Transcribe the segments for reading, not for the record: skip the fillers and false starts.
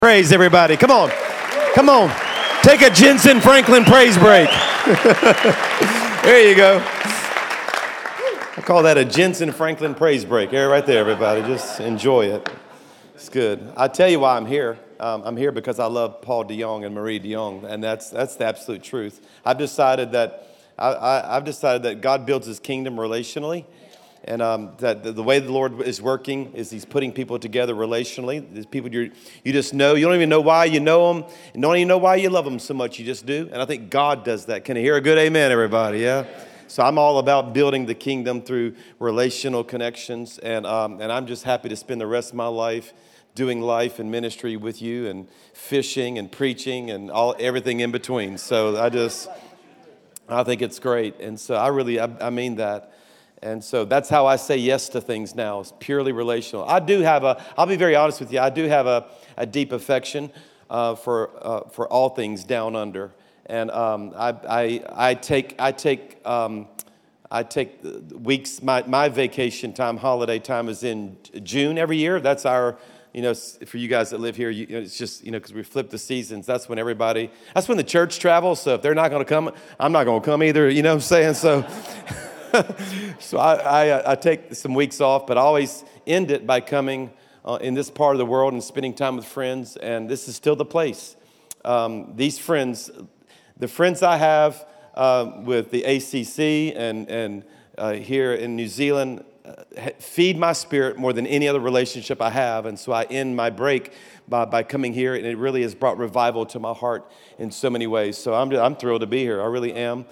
Praise, everybody. Come on. Come on. Take a Jensen Franklin praise break. There you go. I call that a Jensen Franklin praise break. There, right there, everybody. Just enjoy it. It's good. I tell you why I'm here. I'm here because I love Paul DeYoung and Marie DeYoung, and that's the absolute truth. I've decided that God builds His kingdom relationally. And that the way the Lord is working is He's putting people together relationally. There's people you just know. You don't even know why you know them. And don't even know why you love them so much. You just do. And I think God does that. Can I hear a good amen, everybody? Yeah? So I'm all about building the kingdom through relational connections. And I'm just happy to spend the rest of my life doing life and ministry with you and fishing and preaching and everything in between. So I think it's great. And so I mean that. And so that's how I say yes to things now. It's purely relational. I'll be very honest with you, I do have a deep affection for all things down under. And I take weeks, my vacation time, holiday time is in June every year. That's our, for you guys that live here, it's just, because we flip the seasons. That's when the church travels. So if they're not going to come, I'm not going to come either. You know what I'm saying? So... So I take some weeks off, but I always end it by coming in this part of the world and spending time with friends, and this is still the place. These friends, the friends I have with the ACC and here in New Zealand, feed my spirit more than any other relationship I have, and so I end my break by coming here, and it really has brought revival to my heart in so many ways. So I'm thrilled to be here. I really am.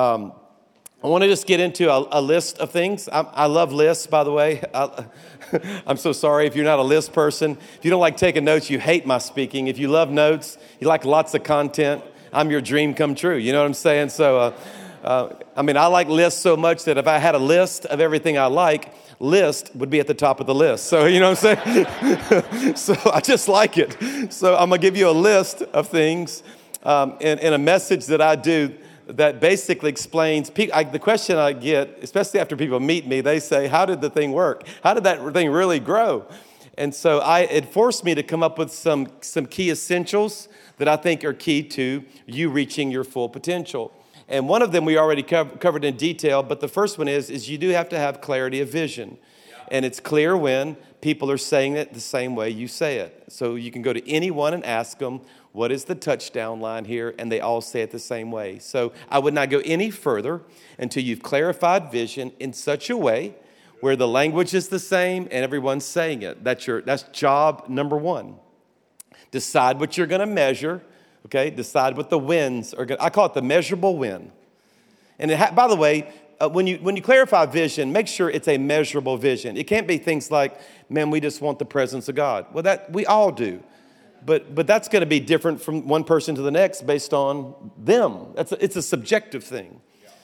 I want to just get into a list of things. I love lists, by the way. I'm so sorry if you're not a list person. If you don't like taking notes, you hate my speaking. If you love notes, you like lots of content, I'm your dream come true. You know what I'm saying? So, I like lists so much that if I had a list of everything I like, list would be at the top of the list. So, you know what I'm saying? So I just like it. So I'm going to give you a list of things in a message that I do that basically explains, the question I get, especially after people meet me, they say, how did the thing work? How did that thing really grow? And so it forced me to come up with some key essentials that I think are key to you reaching your full potential. And one of them we already covered in detail, but the first one is you do have to have clarity of vision. And it's clear when people are saying it the same way you say it. So you can go to anyone and ask them, what is the touchdown line here? And they all say it the same way. So I would not go any further until you've clarified vision in such a way where the language is the same and everyone's saying it. That's job number one. Decide what you're going to measure. Okay, decide what the wins are going to. I call it the measurable win. And by the way, when you clarify vision, make sure it's a measurable vision. It can't be things like, man, we just want the presence of God. Well, that we all do. But that's going to be different from one person to the next based on them. It's a subjective thing.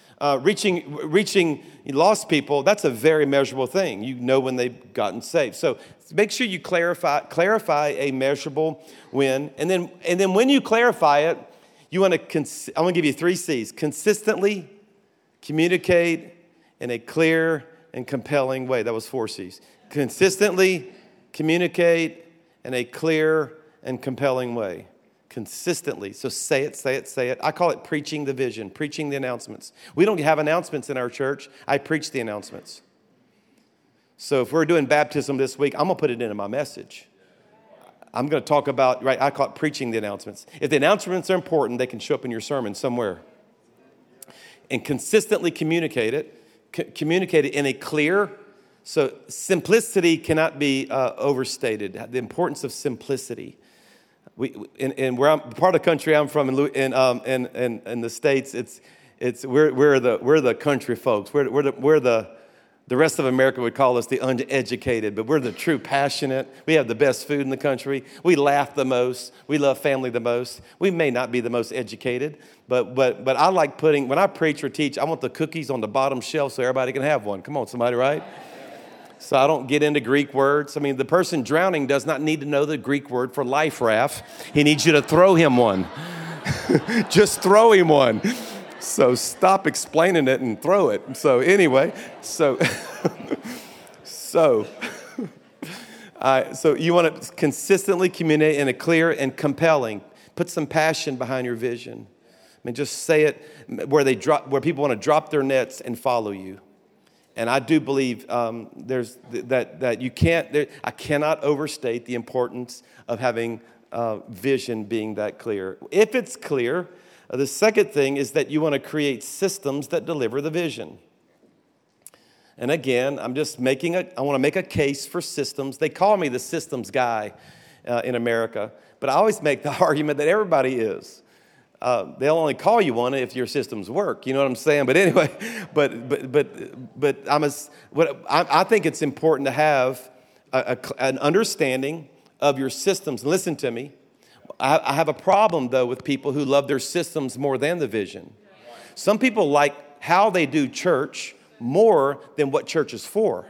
Reaching lost people, that's a very measurable thing. You know when they've gotten saved. So make sure you clarify a measurable win. And then when you clarify it, I want to give you 3 C's. Consistently communicate in a clear and compelling way. That was 4 C's. Consistently communicate in a clear and compelling way. Consistently. So say it. I call it preaching the vision, preaching the announcements. We don't have announcements in our church. I preach the announcements. So if we're doing baptism this week, I'm going to put it into my message. I'm going to talk about, I call it preaching the announcements. If the announcements are important, they can show up in your sermon somewhere. And consistently communicate it in a clear. So simplicity cannot be overstated. The importance of simplicity. And where part of the country I'm from in the States, we're the country folks. We're the rest of America would call us the uneducated, but we're the true passionate. We have the best food in the country. We laugh the most. We love family the most. We may not be the most educated, but I like when I preach or teach, I want the cookies on the bottom shelf so everybody can have one. Come on, somebody, right? So I don't get into Greek words. The person drowning does not need to know the Greek word for life raft. He needs you to throw him one. Just throw him one. So stop explaining it and throw it. So anyway, So you want to consistently communicate in a clear and compelling. Put some passion behind your vision. I mean, just say it where people want to drop their nets and follow you. And I do believe that you can't. I cannot overstate the importance of having vision being that clear. If it's clear, the second thing is that you want to create systems that deliver the vision. And again, I want to make a case for systems. They call me the systems guy in America, but I always make the argument that everybody is. They'll only call you one if your systems work. You know what I'm saying? But anyway, I think it's important to have an understanding of your systems. Listen to me. I have a problem, though, with people who love their systems more than the vision. Some people like how they do church more than what church is for.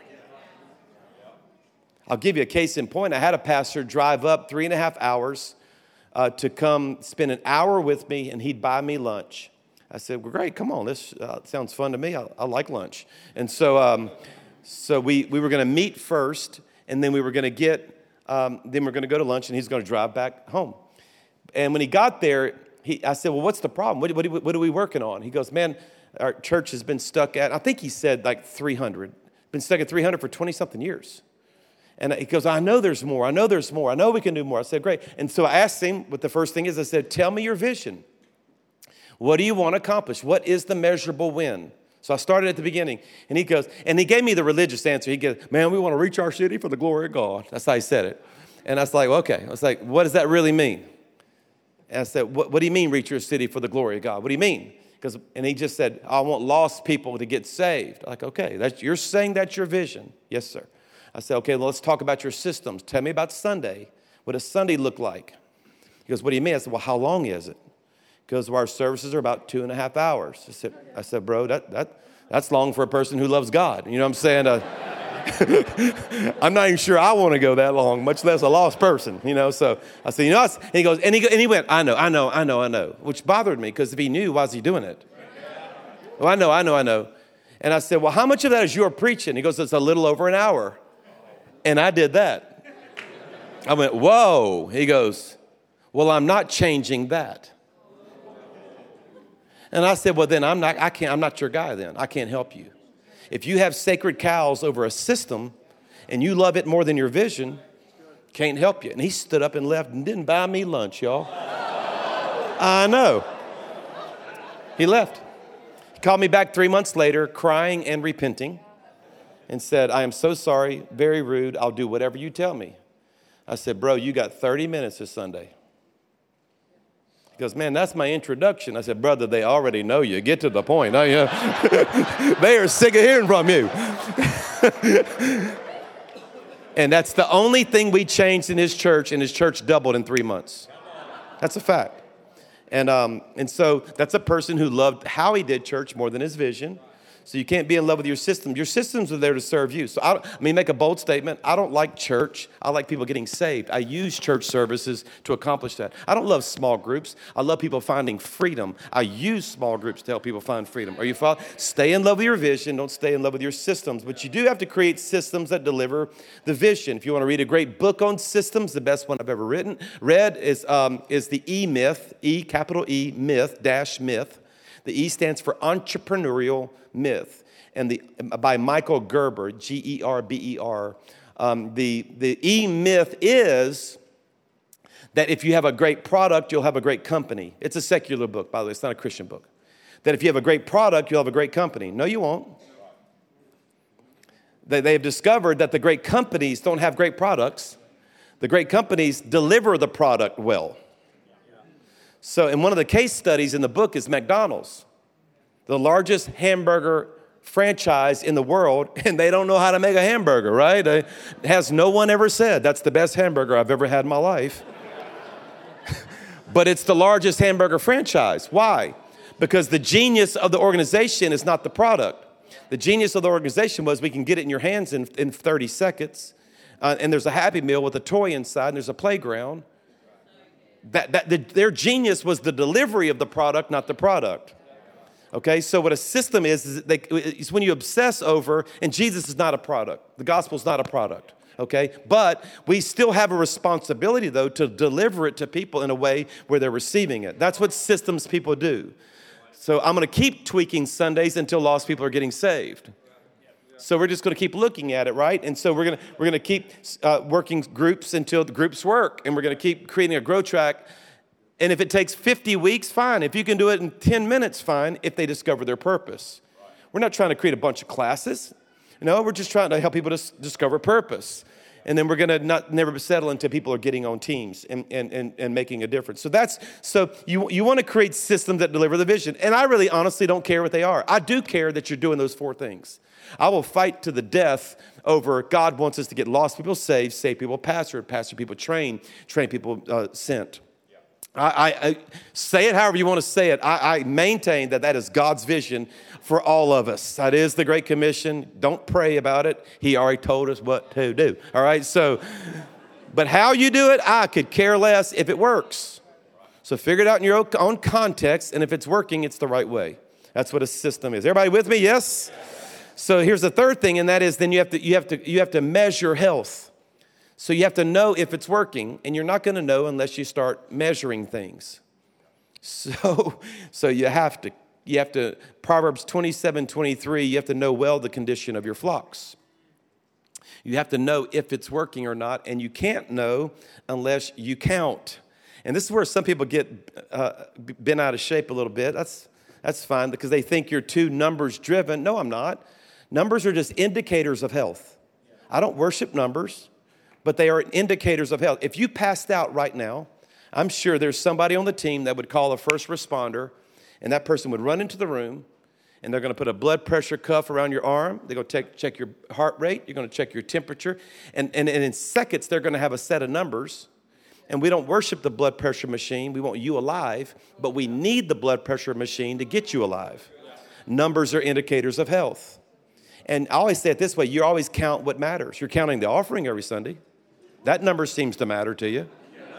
I'll give you a case in point. I had a pastor drive up 3.5 hours to come spend an hour with me, and he'd buy me lunch. I said, well, great, come on, this sounds fun to me. I like lunch. And so we were going to meet first, and then we were going to go to lunch, and he's going to drive back home. And when he got there, I said, well, what's the problem? What are we working on? He goes, man, our church has been stuck at, I think he said like 300. Been stuck at 300 for 20-something years. And he goes, I know there's more. I know there's more. I know we can do more. I said, great. And so I asked him what the first thing is. I said, tell me your vision. What do you want to accomplish? What is the measurable win? So I started at the beginning. And he goes, and he gave me the religious answer. He goes, man, we want to reach our city for the glory of God. That's how he said it. And I was like, okay. I was like, what does that really mean? And I said, what do you mean reach your city for the glory of God? What do you mean? And he just said, I want lost people to get saved. I'm like, okay, you're saying that's your vision. Yes, sir. I said, okay, well, let's talk about your systems. Tell me about Sunday. What does Sunday look like? He goes, what do you mean? I said, well, how long is it? He goes, well, our services are about 2.5 hours. I said, bro, that's long for a person who loves God. You know what I'm saying? I'm not even sure I want to go that long, much less a lost person, you know. So I said, and he goes, and he went, I know, which bothered me because if he knew, why is he doing it? Well, I know. And I said, well, how much of that is your preaching? He goes, it's a little over an hour. And I did that. I went, whoa. He goes, well, I'm not changing that. And I said, well, then I'm not your guy then. I can't help you. If you have sacred cows over a system and you love it more than your vision, can't help you. And he stood up and left and didn't buy me lunch, y'all. I know. He left. He called me back 3 months later, crying and repenting, and said, I am so sorry, very rude. I'll do whatever you tell me. I said, bro, you got 30 minutes this Sunday. He goes, man, that's my introduction. I said, brother, they already know you. Get to the point. They are sick of hearing from you. And that's the only thing we changed in his church, and his church doubled in 3 months. That's a fact. And so that's a person who loved how he did church more than his vision. So you can't be in love with your system. Your systems are there to serve you. So make a bold statement. I don't like church. I like people getting saved. I use church services to accomplish that. I don't love small groups. I love people finding freedom. I use small groups to help people find freedom. Are you following? Stay in love with your vision. Don't stay in love with your systems. But you do have to create systems that deliver the vision. If you want to read a great book on systems, the best one I've ever read is the E-Myth, E, capital E, myth, dash myth. The E stands for entrepreneurial myth, and by Michael Gerber, Gerber. The E myth is that if you have a great product, you'll have a great company. It's a secular book, by the way. It's not a Christian book. That if you have a great product, you'll have a great company. No, you won't. They have discovered that the great companies don't have great products. The great companies deliver the product well. So, and one of the case studies in the book is McDonald's, the largest hamburger franchise in the world, and they don't know how to make a hamburger, right? Has no one ever said, that's the best hamburger I've ever had in my life. But it's the largest hamburger franchise. Why? Because the genius of the organization is not the product. The genius of the organization was we can get it in your hands in 30 seconds, and there's a Happy Meal with a toy inside, and there's a playground. Their genius was the delivery of the product, not the product. Okay, so what a system is it's when you obsess over, and Jesus is not a product. The gospel is not a product. okay? But we still have a responsibility, though, to deliver it to people in a way where they're receiving it. That's what systems people do. So I'm going to keep tweaking Sundays until lost people are getting saved. So we're just going to keep looking at it, right? And so we're going to keep working groups until the groups work, and we're going to keep creating a growth track. And if it takes 50 weeks, fine. If you can do it in 10 minutes, fine, if they discover their purpose. We're not trying to create a bunch of classes. No, we're just trying to help people to discover purpose. And then we're going to never settle until people are getting on teams and making a difference. So you want to create systems that deliver the vision. And I really honestly don't care what they are. I do care that you're doing those 4 things. I will fight to the death over God wants us to get lost people saved, save people pastor people train people sent. I say it however you want to say it. I maintain that is God's vision for all of us. That is the Great Commission. Don't pray about it. He already told us what to do. All right, so, but how you do it, I could care less if it works. So figure it out in your own context, and if it's working, it's the right way. That's what a system is. Everybody with me? Yes? So here's the third thing, and that is then you have to measure health. So you have to know if it's working, and you're not going to know unless you start measuring things. So you have to Proverbs 27:23, you have to know well the condition of your flocks. You have to know if it's working or not, and you can't know unless you count. And this is where some people get bent out of shape a little bit. That's fine because they think you're too numbers driven. No, I'm not. Numbers are just indicators of health. I don't worship numbers, but they are indicators of health. If you passed out right now, I'm sure there's somebody on the team that would call a first responder, and that person would run into the room, and they're going to put a blood pressure cuff around your arm. They're going to check your heart rate. You're going to check your temperature. And in seconds, they're going to have a set of numbers. And we don't worship the blood pressure machine. We want you alive, but we need the blood pressure machine to get you alive. Numbers are indicators of health. And I always say it this way, you always count what matters. You're counting the offering every Sunday. That number seems to matter to you.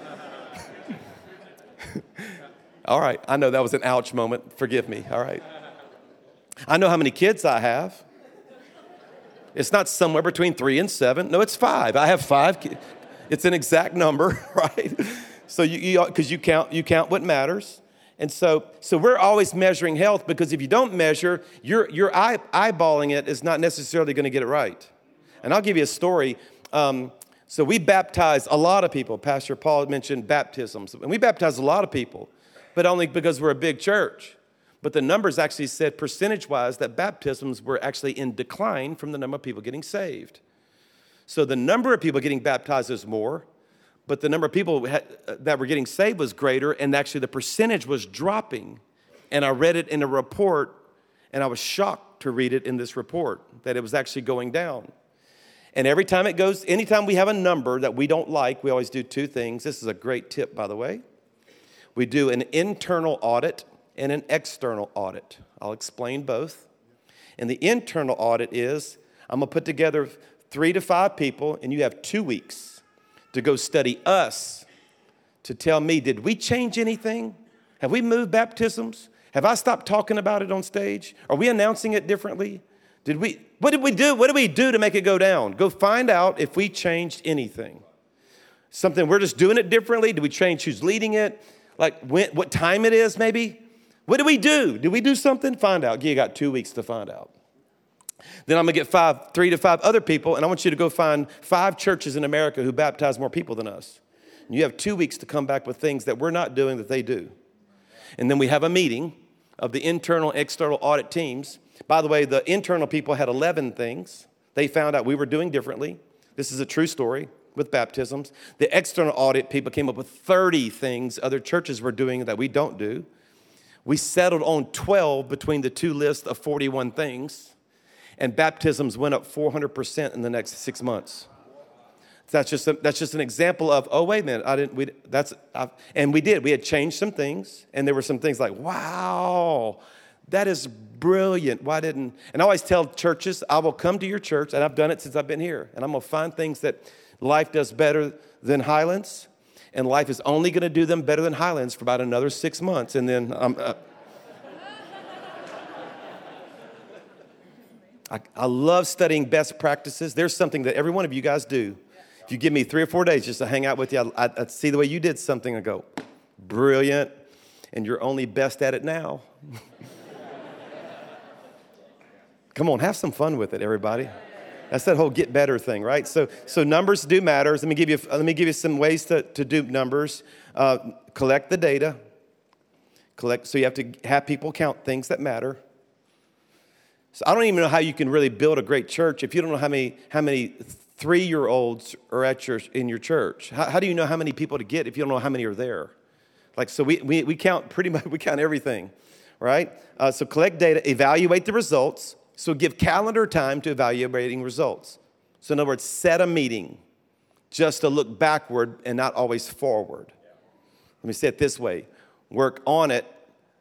All right, I know that was an ouch moment. Forgive me, all right. I know how many kids I have. It's not somewhere between 3 and 7. No, it's 5. I have 5 kids. It's an exact number, right? So because you count what matters. And so we're always measuring health because if you don't measure, your eyeballing it is not necessarily going to get it right. And I'll give you a story. So we baptize a lot of people. Pastor Paul mentioned baptisms. And we baptize a lot of people, but only because we're a big church. But the numbers actually said percentage-wise that baptisms were actually in decline from the number of people getting saved. So the number of people getting baptized is more, but the number of people that were getting saved was greater, and actually the percentage was dropping. And I read it in a report, and I was shocked to read it in this report, that it was actually going down. And anytime we have a number that we don't like, we always do 2 things. This is a great tip, by the way. We do an internal audit and an external audit. I'll explain both. And the internal audit is, I'm going to put together 3 to 5 people, and you have 2 weeks to go study us to tell me, did we change anything? Have we moved baptisms? Have I stopped talking about it on stage? Are we announcing it differently? What did we do? What did we do to make it go down? Go find out if we changed anything. Something we're just doing it differently? Did we change who's leading it? Like what time it is maybe? What did we do? Did we do something? Find out. You got 2 weeks to find out. Then I'm going to get 3 to 5 other people, and I want you to go find 5 churches in America who baptize more people than us. And you have 2 weeks to come back with things that we're not doing that they do. And then we have a meeting of the internal and external audit teams. By the way, the internal people had 11 things they found out we were doing differently. This is a true story with baptisms. The external audit people came up with 30 things other churches were doing that we don't do. We settled on 12 between the 2 lists of 41 things, and baptisms went up 400% in the next 6 months. That's just an example of, oh, wait a minute, we did. We had changed some things, and there were some things like, wow, that is brilliant. And I always tell churches, I will come to your church, and I've done it since I've been here, and I'm going to find things that Life does better than Highlands, and Life is only going to do them better than Highlands for about another 6 months, and then I love studying best practices. There's something that every one of you guys do If you give me 3 or 4 days just to hang out with you, I'd see the way you did something and go, brilliant, and you're only best at it now. Come on, have some fun with it, everybody. That's that whole get better thing, right? So numbers do matter. Let me give you some ways to do numbers. Collect the data. So you have to have people count things that matter. So I don't even know how you can really build a great church if you don't know how many 3-year-olds are in your church. How do you know how many people to get if you don't know how many are there? So we count pretty much. We count everything, right? So collect data, evaluate the results. So give calendar time to evaluating results. So in other words, set a meeting just to look backward and not always forward. Let me say it this way. Work on it.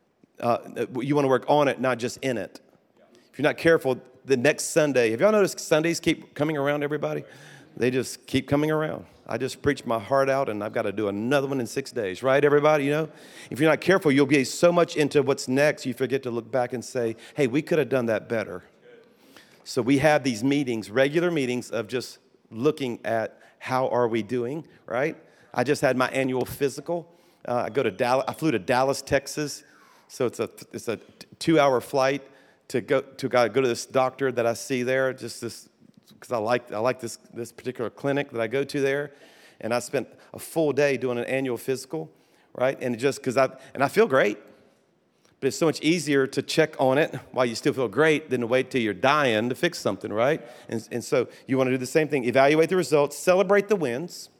You want to work on it, not just in it. If you're not careful, the next Sunday, have y'all noticed Sundays keep coming around, everybody? They just keep coming around. I just preached my heart out, and I've got to do another one in 6 days, right, everybody? If you're not careful, you'll get so much into what's next, you forget to look back and say, hey, we could have done that better. So we have these meetings, regular meetings of just looking at how are we doing, right? I just had my annual physical. I flew to Dallas, Texas. So it's a 2-hour flight to go to this doctor that I see there, just this, because I like this particular clinic that I go to there, and I spent a full day doing an annual physical, right? And just because I feel great, but it's so much easier to check on it while you still feel great than to wait till you're dying to fix something, right? And so you want to do the same thing. Evaluate the results, celebrate the wins.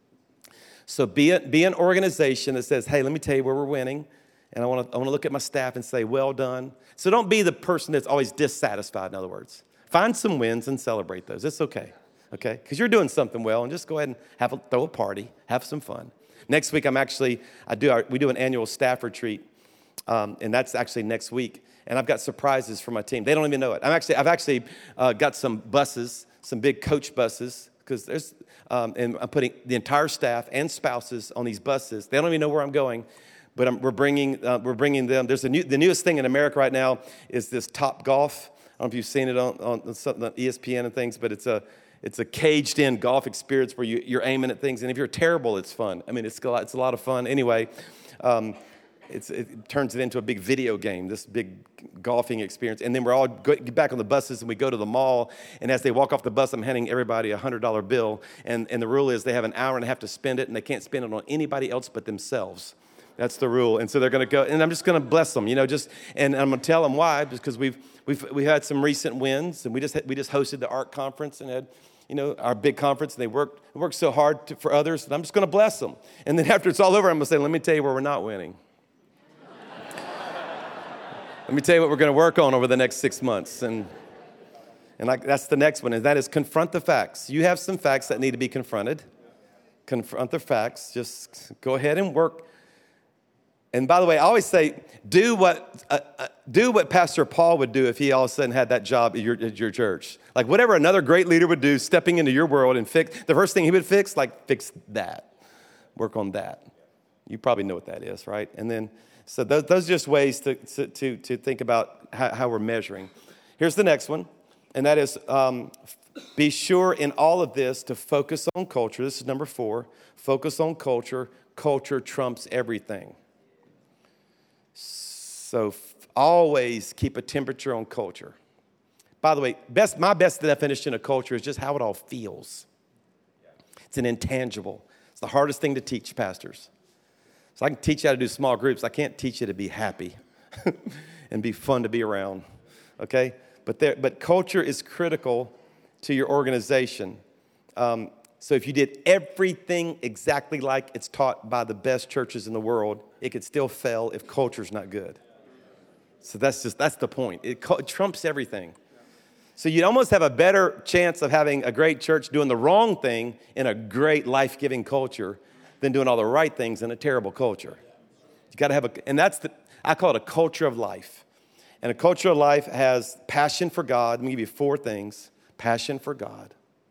So be an organization that says, hey, let me tell you where we're winning. And I want to look at my staff and say, well done. So don't be the person that's always dissatisfied, in other words. Find some wins and celebrate those. It's okay? Because you're doing something well, and just go ahead and throw a party, have some fun. Next week, we do an annual staff retreat, and that's actually next week. And I've got surprises for my team. They don't even know it. I've actually got some buses, some big coach buses, because and I'm putting the entire staff and spouses on these buses. They don't even know where I'm going. But we're bringing them. There's the newest thing in America right now is this Top Golf. I don't know if you've seen it on ESPN and things, but it's a caged-in golf experience where you're aiming at things, and if you're terrible, it's fun. I mean, it's a lot of fun. Anyway, it turns it into a big video game, this big golfing experience, and then we're all get back on the buses, and we go to the mall, and as they walk off the bus, I'm handing everybody a $100 bill, and the rule is they have an hour and a half to spend it, and they can't spend it on anybody else but themselves. That's the rule. And so they're going to go, and I'm just going to bless them, and I'm going to tell them why, because we've had some recent wins, and we just hosted the ARC conference and had, our big conference, and they worked so hard for others, and I'm just going to bless them. And then after it's all over, I'm going to say, let me tell you where we're not winning. Let me tell you what we're going to work on over the next 6 months. And that's the next one, and that is confront the facts. You have some facts that need to be confronted. Confront the facts. Just go ahead and work. And by the way, I always say, do what Pastor Paul would do if he all of a sudden had that job at your church. Like whatever another great leader would do, stepping into your world and fix, the first thing he would fix that. Work on that. You probably know what that is, right? And then, so those are just ways to think about how we're measuring. Here's the next one, and that is be sure in all of this to focus on culture. This is number 4. Focus on culture. Culture trumps everything. So always keep a temperature on culture. By the way, my best definition of culture is just how it all feels. It's an intangible. It's the hardest thing to teach pastors. So I can teach you how to do small groups. I can't teach you to be happy and be fun to be around, okay? But culture is critical to your organization. So if you did everything exactly like it's taught by the best churches in the world, it could still fail if culture's not good. So that's the point. It trumps everything. So you'd almost have a better chance of having a great church doing the wrong thing in a great life-giving culture than doing all the right things in a terrible culture. You got to have I call it a culture of life. And a culture of life has passion for God. Let me give you 4 things. Passion for God.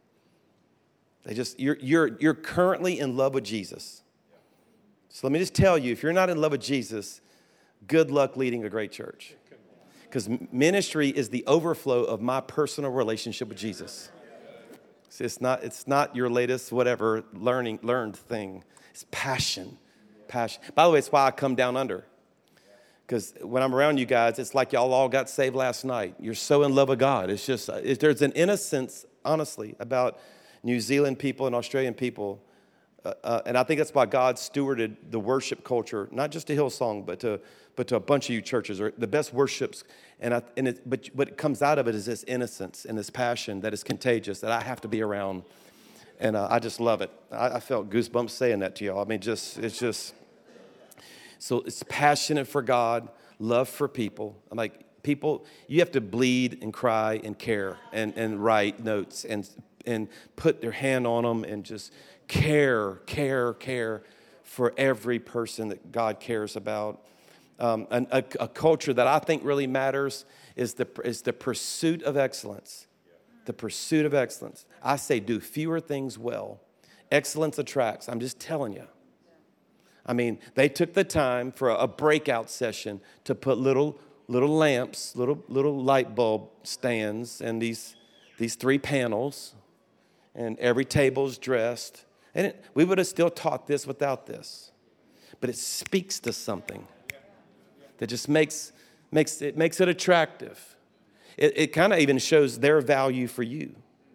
You're currently in love with Jesus. So let me just tell you, if you're not in love with Jesus, good luck leading a great church. Because ministry is the overflow of my personal relationship with Jesus. See, it's not your latest whatever learned thing. It's passion. Passion. By the way, it's why I come down under. Because when I'm around you guys, it's like y'all all got saved last night. You're so in love with God. It's just, there's an innocence, honestly, about New Zealand people and Australian people. And I think that's why God stewarded the worship culture, not just to Hillsong, but to a bunch of you churches, or the best worships. But what comes out of it is this innocence and this passion that is contagious, that I have to be around. And I just love it. I felt goosebumps saying that to y'all. I mean, it's just, so it's passionate for God, love for people. I'm like, people, you have to bleed and cry and care and write notes and put their hand on them and just care for every person that God cares about. A culture that I think really matters is the pursuit of excellence. The pursuit of excellence. I say do fewer things well. Excellence attracts. I'm just telling you. I mean, they took the time for a breakout session to put little lamps, little light bulb stands, and these 3 panels, and every table's dressed. And we would have still taught this without this, but it speaks to something that just makes it attractive. It kind of even shows their value for you.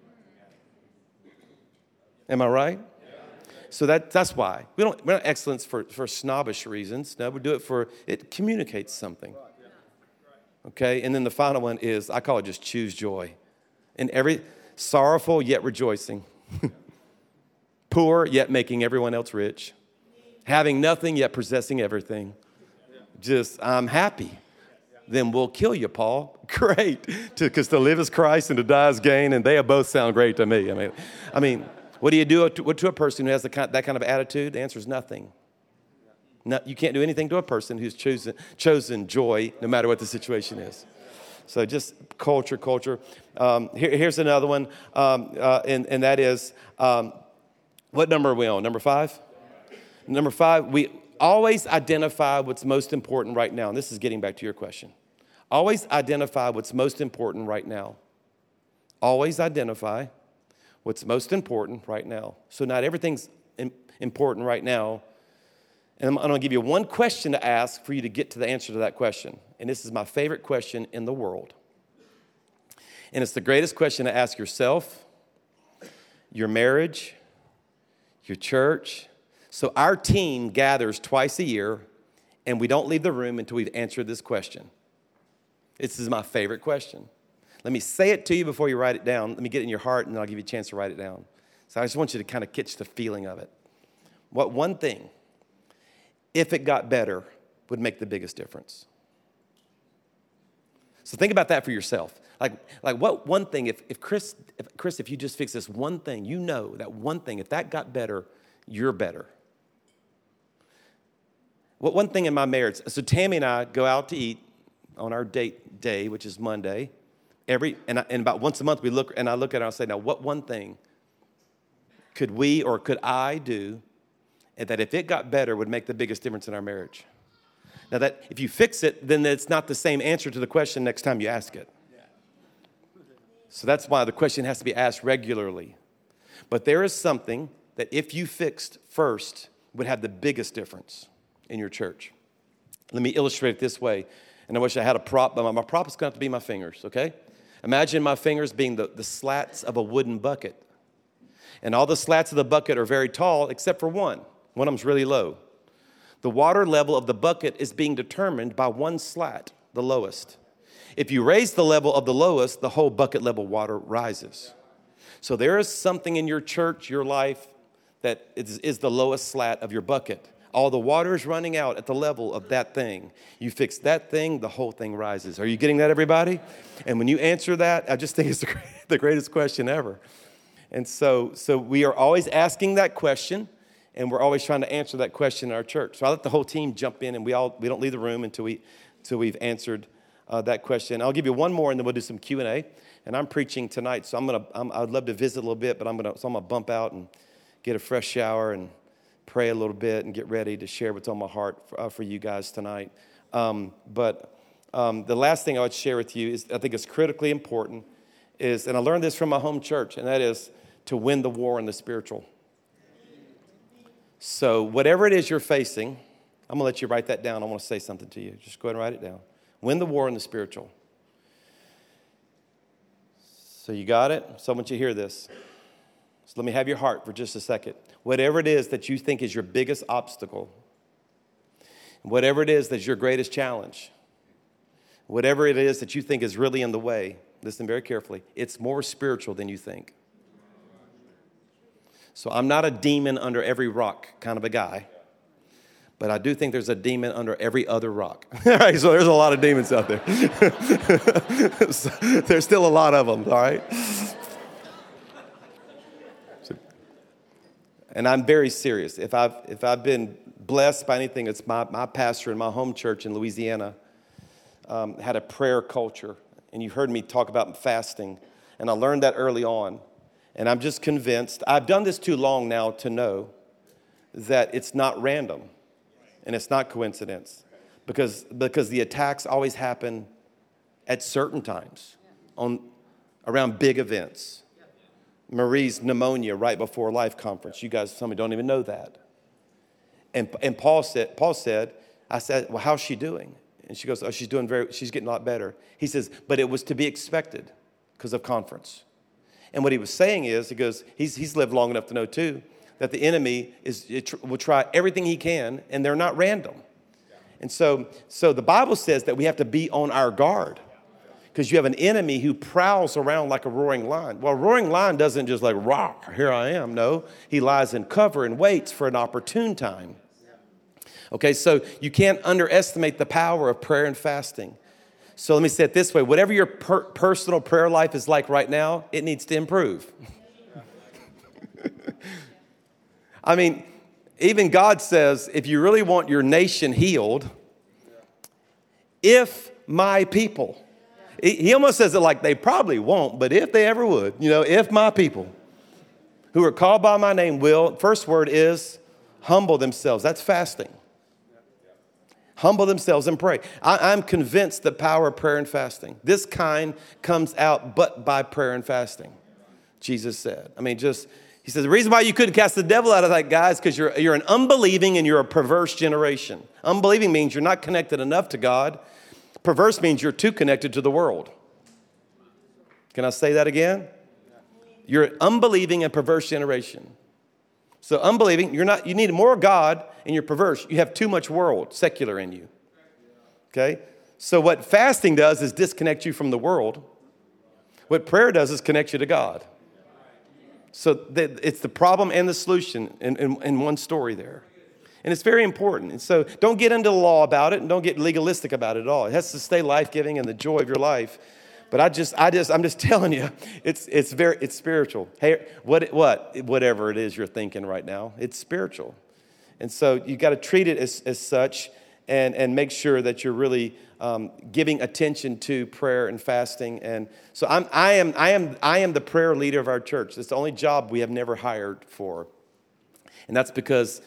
Am I right? So that's why. We're not excellence for snobbish reasons. No, we do it it communicates something. Okay, and then the final one is, I call it just choose joy. In every sorrowful yet rejoicing. Poor yet making everyone else rich. Having nothing yet possessing everything. Just, I'm happy. Then we'll kill you, Paul. Great. Because to live is Christ and to die is gain, and they both sound great to me. I mean, what do you do to a person who has that kind of attitude? The answer is nothing. No, you can't do anything to a person who's chosen joy, no matter what the situation is. So just culture. Here's another one, and that is, what number are we on? Number 5? Number 5, we always identify what's most important right now. And this is getting back to your question. Always identify what's most important right now. Always identify what's most important right now. So not everything's important right now. And I'm going to give you one question to ask for you to get to the answer to that question. And this is my favorite question in the world. And it's the greatest question to ask yourself, your marriage, your church. So our team gathers twice a year, and we don't leave the room until we've answered this question. This is my favorite question. Let me say it to you before you write it down. Let me get it in your heart, and then I'll give you a chance to write it down. So I just want you to kind of catch the feeling of it. What one thing, if it got better, would make the biggest difference? So think about that for yourself. Like what one thing, if Chris, if you just fix this one thing, you know that one thing, if that got better, you're better. What one thing in my marriage, so Tammy and I go out to eat on our date day, which is Monday. And about once a month we look, and I look at her and I say, now what one thing could we or could I do, and that if it got better would make the biggest difference in our marriage? Now that if you fix it, then it's not the same answer to the question next time you ask it. So that's why the question has to be asked regularly. But there is something that if you fixed first would have the biggest difference in your church. Let me illustrate it this way. And I wish I had a prop, but my prop is going to have to be my fingers, okay? Imagine my fingers being the slats of a wooden bucket. And all the slats of the bucket are very tall except for one. One of them's really low. The water level of the bucket is being determined by one slat, the lowest. If you raise the level of the lowest, the whole bucket level water rises. So there is something in your church, your life, that is the lowest slat of your bucket. All the water is running out at the level of that thing. You fix that thing, the whole thing rises. Are you getting that, everybody? And when you answer that, I just think it's the greatest question ever. And so we are always asking that question, and we're always trying to answer that question in our church. So I let the whole team jump in, and we don't leave the room until we've answered that question. I'll give you one more, and then we'll do some Q&A. And I'm preaching tonight, so I'd love to visit a little bit, but I'm gonna bump out and get a fresh shower and pray a little bit and get ready to share what's on my heart for you guys tonight. But the last thing I would share with you is, I think it's critically important, and I learned this from my home church, and that is to win the war in the spiritual. So whatever it is you're facing, I'm going to let you write that down. I want to say something to you. Just go ahead and write it down. Win the war in the spiritual. So you got it? So I want you to hear this. So let me have your heart for just a second. Whatever it is that you think is your biggest obstacle, whatever it is that's your greatest challenge, whatever it is that you think is really in the way, listen very carefully, it's more spiritual than you think. So I'm not a demon under every rock kind of a guy, but I do think there's a demon under every other rock. All right, so there's a lot of demons out there. So there's still a lot of them, all right? And I'm very serious. If I've been blessed by anything, it's my pastor in my home church in Louisiana had a prayer culture. And you heard me talk about fasting. And I learned that early on. And I'm just convinced, I've done this too long now to know that it's not random. And it's not coincidence. Because the attacks always happen at certain times around big events. Marie's pneumonia right before Life Conference. You guys, some of you don't even know that. And Paul said, I said, well, how's she doing? And she goes, oh, she's getting a lot better. He says, but it was to be expected because of conference. And what he was saying is, he goes, he's lived long enough to know too, that the enemy will try everything he can, and they're not random. And so the Bible says that we have to be on our guard. Because you have an enemy who prowls around like a roaring lion. Well, a roaring lion doesn't just like, rah, here I am. No, he lies in cover and waits for an opportune time. Okay, so you can't underestimate the power of prayer and fasting. So let me say it this way. Whatever your personal prayer life is like right now, it needs to improve. I mean, even God says, if you really want your nation healed, if my people... He almost says it like they probably won't, but if they ever would, if my people who are called by my name will, first word is humble themselves. That's fasting. Humble themselves and pray. I'm convinced the power of prayer and fasting. This kind comes out but by prayer and fasting, Jesus said. He says, the reason why you couldn't cast the devil out of that guy is because you're an unbelieving and you're a perverse generation. Unbelieving means you're not connected enough to God. Perverse means you're too connected to the world. Can I say that again? You're an unbelieving and perverse generation. So unbelieving, you need more God and you're perverse. You have too much world, secular in you. Okay? So what fasting does is disconnect you from the world. What prayer does is connect you to God. So it's the problem and the solution in one story there. And it's very important. And so don't get into the law about it and don't get legalistic about it at all. It has to stay life-giving and the joy of your life. But I'm just telling you, it's spiritual. Hey, whatever it is you're thinking right now, it's spiritual. And so you got to treat it as such and make sure that you're really giving attention to prayer and fasting. And so I am the prayer leader of our church. It's the only job we have never hired for. And that's because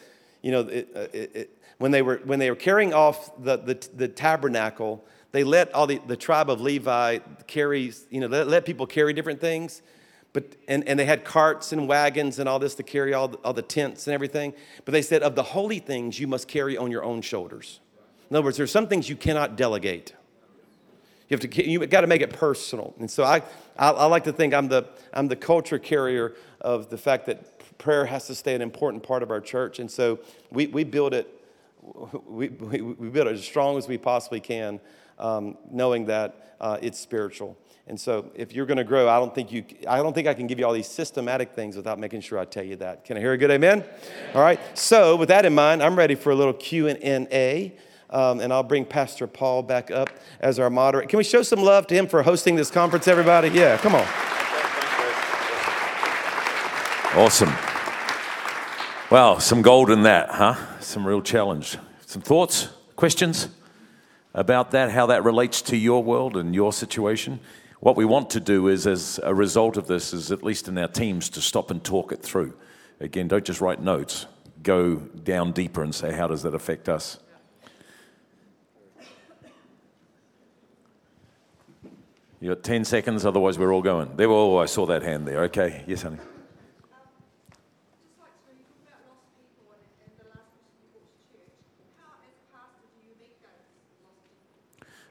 when they were carrying off the tabernacle, they let all the tribe of Levi carry, let people carry different things, and they had carts and wagons and all this to carry all the tents and everything. But they said, of the holy things you must carry on your own shoulders. In other words, there's some things you cannot delegate. You've got to make it personal. And so I like to think I'm the culture carrier of the fact that prayer has to stay an important part of our church, and so we build it. We build it as strong as we possibly can, knowing that it's spiritual. And so, if you're going to grow, I don't think I can give you all these systematic things without making sure I tell you that. Can I hear a good amen? Amen. All right. So, with that in mind, I'm ready for a little Q&A, and I'll bring Pastor Paul back up as our moderator. Can we show some love to him for hosting this conference, everybody? Yeah, come on. Awesome. Well, some gold in that, huh? Some real challenge. Some thoughts, questions about that, how that relates to your world and your situation? What we want to do is, as a result of this, is at least in our teams to stop and talk it through. Again, don't just write notes. Go down deeper and say, how does that affect us? You got 10 seconds, otherwise we're all going. I saw that hand there. Okay, yes, honey.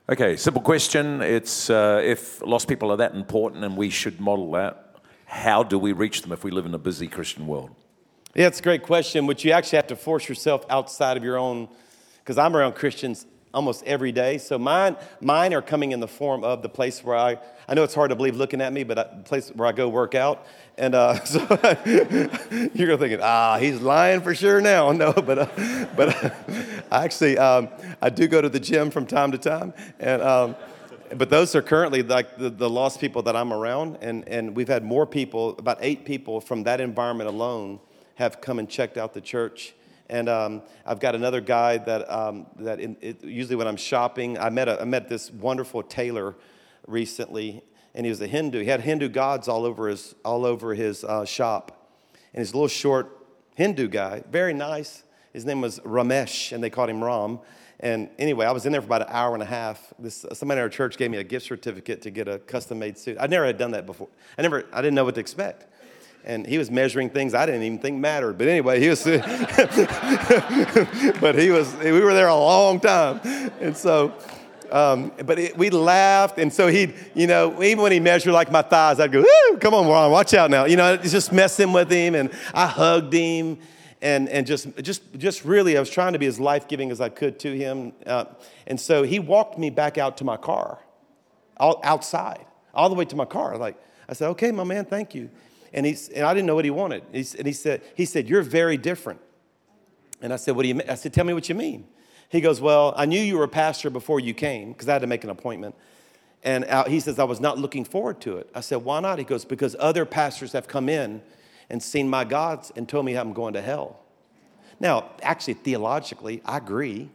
Okay, simple question. It's if lost people are that important and we should model that, how do we reach them if we live in a busy Christian world? Yeah, it's a great question, but you actually have to force yourself outside of your own, because I'm around Christians almost every day. So mine are coming in the form of the place where I know it's hard to believe looking at me, but the place where I go work out. And so you're thinking, he's lying for sure now. No, but I actually, I do go to the gym from time to time. And but those are currently like the lost people that I'm around. And we've had more people, about 8 people from that environment alone have come and checked out the church. And I've got another guy that usually when I'm shopping, I met this wonderful tailor recently, and he was a Hindu. He had Hindu gods all over his shop, and he's a little short Hindu guy, very nice. His name was Ramesh, and they called him Ram. And anyway, I was in there for about an hour and a half. Somebody in our church gave me a gift certificate to get a custom-made suit. I never had done that before. I didn't know what to expect. And he was measuring things I didn't even think mattered. But anyway, we were there a long time. And so, we laughed. And so even when he measured like my thighs, I'd go, woo, come on, Ron, watch out now. Just messing with him. And I hugged him. And just really, I was trying to be as life-giving as I could to him. And so he walked me back out to my car, outside, all the way to my car. I said, okay, my man, thank you. And I didn't know what he wanted. He said, you're very different. And I said, what do you mean? I said, tell me what you mean. He goes, well, I knew you were a pastor before you came because I had to make an appointment. And he says, I was not looking forward to it. I said, why not? He goes, because other pastors have come in and seen my gods and told me I'm going to hell. Now, actually, theologically, I agree.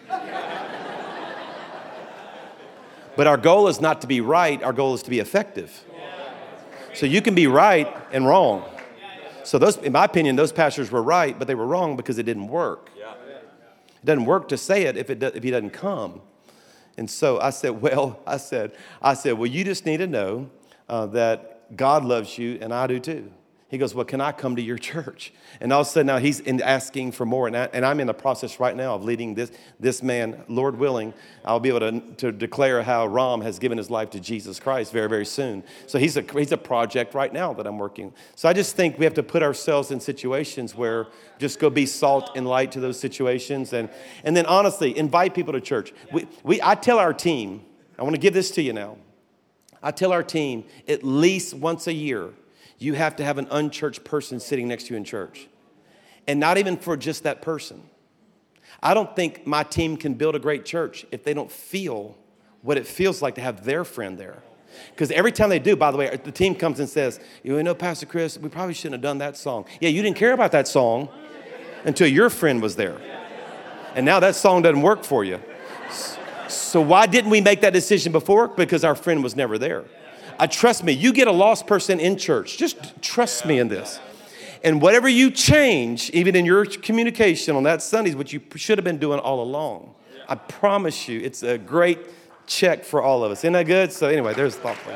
But our goal is not to be right. Our goal is to be effective. So you can be right and wrong. So in my opinion, those pastors were right, but they were wrong because it didn't work. It doesn't work to say it if he doesn't come. And so I said, well, you just need to know that God loves you and I do too. He goes, well, can I come to your church? And all of a sudden now he's asking for more. And I'm in the process right now of leading this man, Lord willing. I'll be able to declare how Ram has given his life to Jesus Christ very, very soon. So he's a project right now that I'm working. So I just think we have to put ourselves in situations where just go be salt and light to those situations. And then honestly, invite people to church. I tell our team, I want to give this to you now. I tell our team at least once a year, you have to have an unchurched person sitting next to you in church. And not even for just that person. I don't think my team can build a great church if they don't feel what it feels like to have their friend there. Because every time they do, by the way, the team comes and says, Pastor Chris, we probably shouldn't have done that song. Yeah, you didn't care about that song until your friend was there. And now that song doesn't work for you. So why didn't we make that decision before? Because our friend was never there. Trust me, you get a lost person in church. Just trust me in this. And whatever you change, even in your communication on that Sunday, is what you should have been doing all along. I promise you, it's a great check for all of us. Isn't that good? So anyway, there's the thought for you.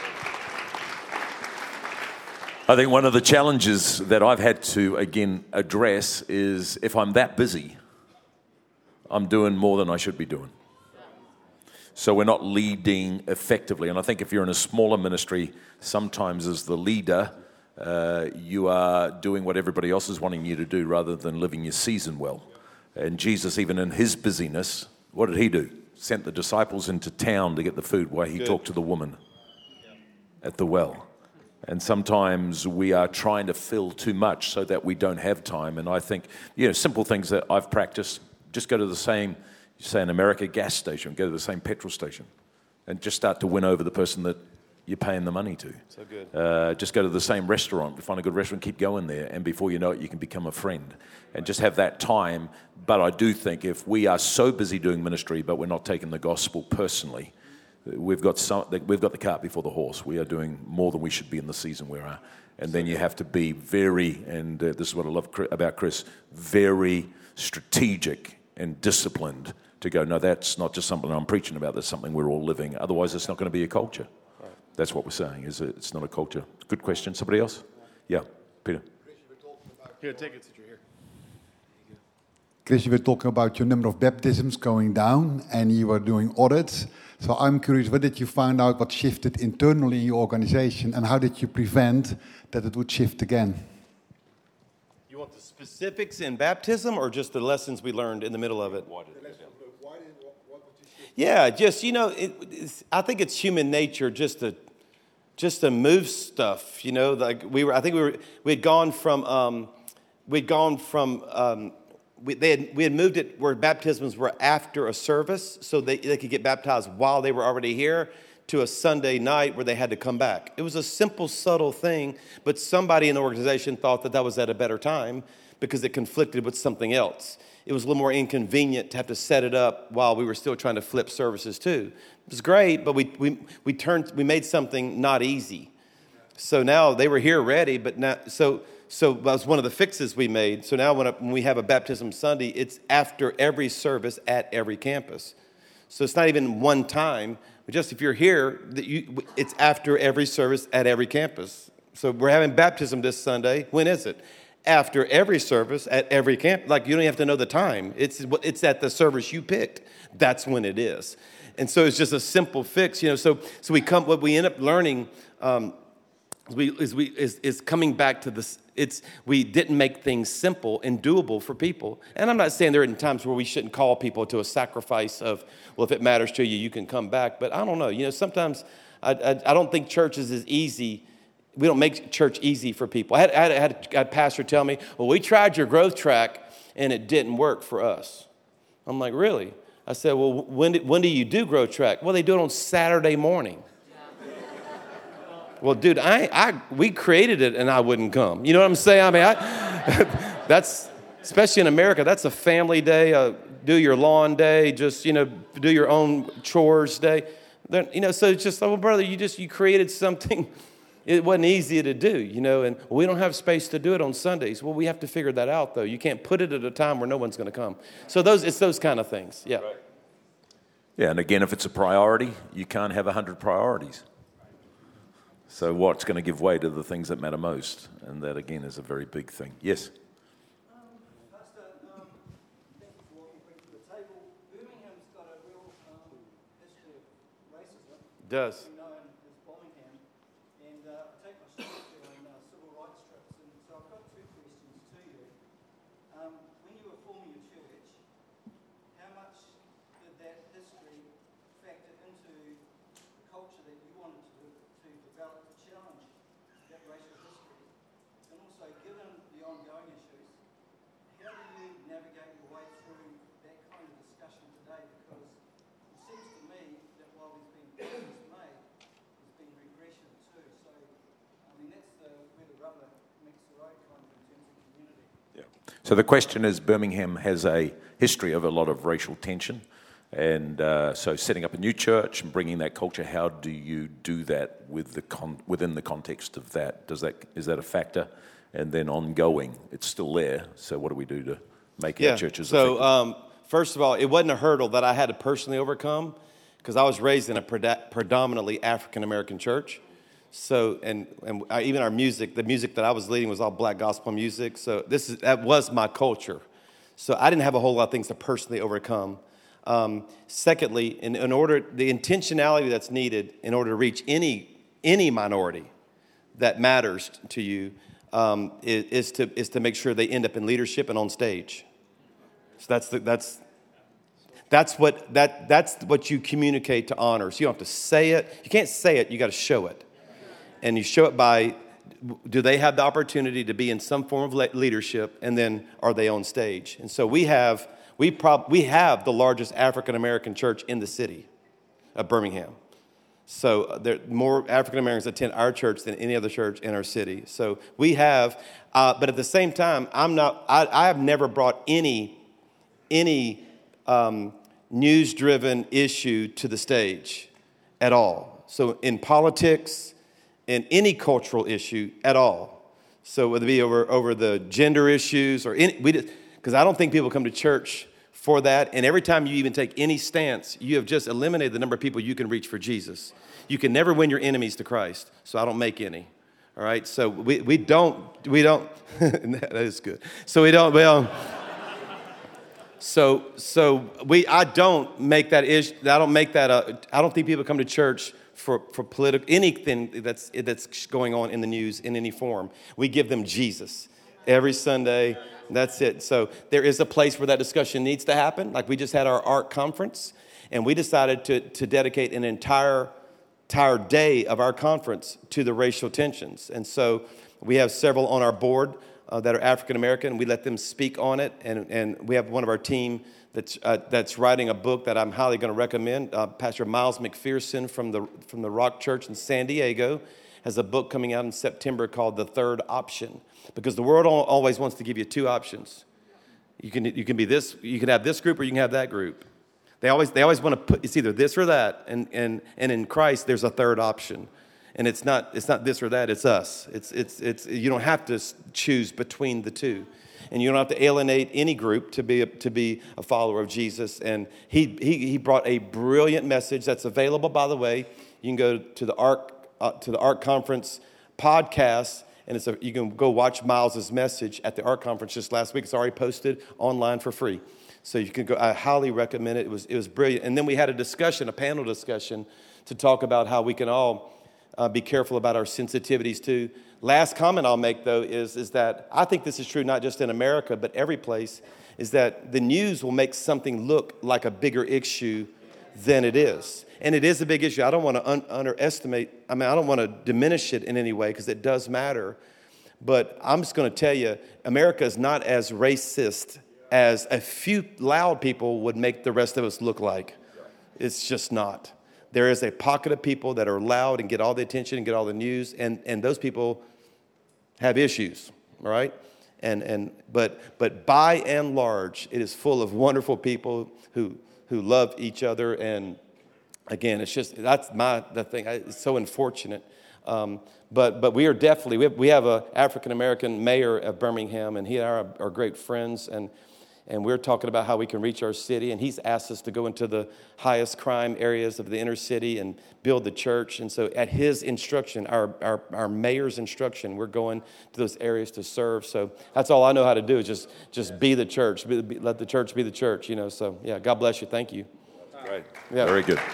I think one of the challenges that I've had to, again, address is if I'm that busy, I'm doing more than I should be doing. So we're not leading effectively. And I think if you're in a smaller ministry, sometimes as the leader, you are doing what everybody else is wanting you to do rather than living your season well. And Jesus, even in his busyness, what did he do? Sent the disciples into town to get the food while he talked to the woman at the well. And sometimes we are trying to fill too much so that we don't have time. And I think, simple things that I've practiced, just go to the same, say in America, gas station, go to the same petrol station and just start to win over the person that you're paying the money to. So good. Just go to the same restaurant. Find a good restaurant, keep going there. And before you know it, you can become a friend. And just have that time. But I do think if we are so busy doing ministry, but we're not taking the gospel personally, we've got the cart before the horse. We are doing more than we should be in the season we're at. And then you have to be very, and this is what I love about Chris, very strategic and disciplined to go, no, that's not just something I'm preaching about, that's something we're all living. Otherwise, it's not going to be a culture. Right. That's what we're saying, is it's not a culture. Good question. Somebody else? Yeah, Peter. Here, take it since you're here. Chris, you were talking about your number of baptisms going down, and you were doing audits. So I'm curious, what did you find out what shifted internally in your organization, and how did you prevent that it would shift again? You want the specifics in baptism or just the lessons we learned in the middle of it? Yeah, just, I think it's human nature just to move stuff, like we had gone from, we had moved it where baptisms were after a service so they could get baptized while they were already here, to a Sunday night where they had to come back. It was a simple, subtle thing, but somebody in the organization thought that was at a better time because it conflicted with something else. It was a little more inconvenient to have to set it up while we were still trying to flip services too. It was great, but we made something not easy. So now they were here ready, but now, so that was one of the fixes we made. So now when we have a baptism Sunday, it's after every service at every campus. So it's not even one time. Just if you're here, it's after every service at every campus. So we're having baptism this Sunday. When is it? After every service at every camp. Like, you don't have to know the time. It's at the service you picked. That's when it is. And so it's just a simple fix, So what we end up learning is coming back to this. We didn't make things simple and doable for people. And I'm not saying there are times where we shouldn't call people to a sacrifice of, well, if it matters to you, you can come back. But I don't know. Sometimes I don't think church is as easy. We don't make church easy for people. I had a pastor tell me, well, we tried your growth track and it didn't work for us. I'm like, really? I said, well, when do you do growth track? Well, they do it on Saturday morning. Well, dude, we created it and I wouldn't come. You know what I'm saying? I mean, that's, especially in America, that's a family day, do your lawn day, just, do your own chores day. So it's just, oh, brother, you created something. It wasn't easy to do, and we don't have space to do it on Sundays. Well, we have to figure that out, though. You can't put it at a time where no one's going to come. So it's those kind of things, yeah. Right. Yeah, and again, if it's a priority, you can't have 100 priorities. So what's going to give way to the things that matter most? And that, again, is a very big thing. Yes? Pastor, thank you for what you bring to the table. Birmingham's got a real history of racism. It does. Known as Birmingham. And I take my students on civil rights trips. And so I've got two questions to you. When you were forming your church, how much did that history factor into the culture that you wanted to develop to challenge that racial history? And also, given the ongoing issues, how do you navigate your way through that kind of discussion today? Because it seems to me that while there's been progress made, there's been regression too. So, that's where the rubber meets the road kind of in terms of community. Yeah. So the question is, Birmingham has a history of a lot of racial tension. And so setting up a new church and bringing that culture, how do you do that within the context of that? Is that a factor? And then ongoing, it's still there. So what do we do to make our churches effective? So first of all, it wasn't a hurdle that I had to personally overcome because I was raised in a predominantly African-American church. So, and even our music, the music that I was leading was all black gospel music. So that was my culture. So I didn't have a whole lot of things to personally overcome. Secondly, in order, the intentionality that's needed in order to reach any minority that matters to you is to make sure they end up in leadership and on stage. So that's what you communicate to honor. So you don't have to say it. You can't say it. You got to show it, and you show it by. Do they have the opportunity to be in some form of leadership, and then are they on stage? And so we have the largest African-American church in the city of Birmingham. So there more African-Americans attend our church than any other church in our city. So we have, but at the same time, I have never brought any news-driven issue to the stage at all. So in politics, in any cultural issue at all. So whether it be over the gender issues or because I don't think people come to church for that. And every time you even take any stance, you have just eliminated the number of people you can reach for Jesus. You can never win your enemies to Christ. So I don't make any. All right. So we don't. That is good. So we don't. Well, I don't make that issue. I don't make that. I don't think people come to church for political anything that's going on in the news in any form. We give them Jesus every Sunday. That's it. So there is a place where that discussion needs to happen. Like we just had our ARC conference, and we decided to dedicate an entire day of our conference to the racial tensions. And so we have several on our board that are African American. We let them speak on it, and we have one of our team that's writing a book that I'm highly going to recommend. Pastor Miles McPherson from the Rock Church in San Diego has a book coming out in September called The Third Option, because the world always wants to give you two options. You can be this, you can have this group, or you can have that group. They always want to put, it's either this or that, and in Christ there's a third option. And it's not this or that, it's us. It's you don't have to choose between the two. And you don't have to alienate any group to be a follower of Jesus. And he brought a brilliant message that's available, by the way. You can go to the ARC Conference podcast, and you can go watch Miles's message at the ARC Conference just last week. It's already posted online for free. So you can go. I highly recommend it. It was brilliant. And then we had a panel discussion to talk about how we can all be careful about our sensitivities too. Last comment I'll make, though, is that I think this is true not just in America, but every place, is that the news will make something look like a bigger issue than it is. And it is a big issue. I don't want to underestimate, I don't want to diminish it in any way, because it does matter. But I'm just going to tell you, America is not as racist as a few loud people would make the rest of us look like. It's just not. There is a pocket of people that are loud and get all the attention and get all the news, and those people have issues, all right? But by and large, it is full of wonderful people who love each other. And again, it's just that's the thing. It's so unfortunate. But we are definitely we have a African American mayor of Birmingham, and he and I are great friends, and we're talking about how we can reach our city. And he's asked us to go into the highest crime areas of the inner city and build the church. And so at his instruction, our mayor's instruction, we're going to those areas to serve. So that's all I know how to do, is just be the church. Let the church be the church, So, yeah, God bless you. Thank you. Great. Yeah. Very good.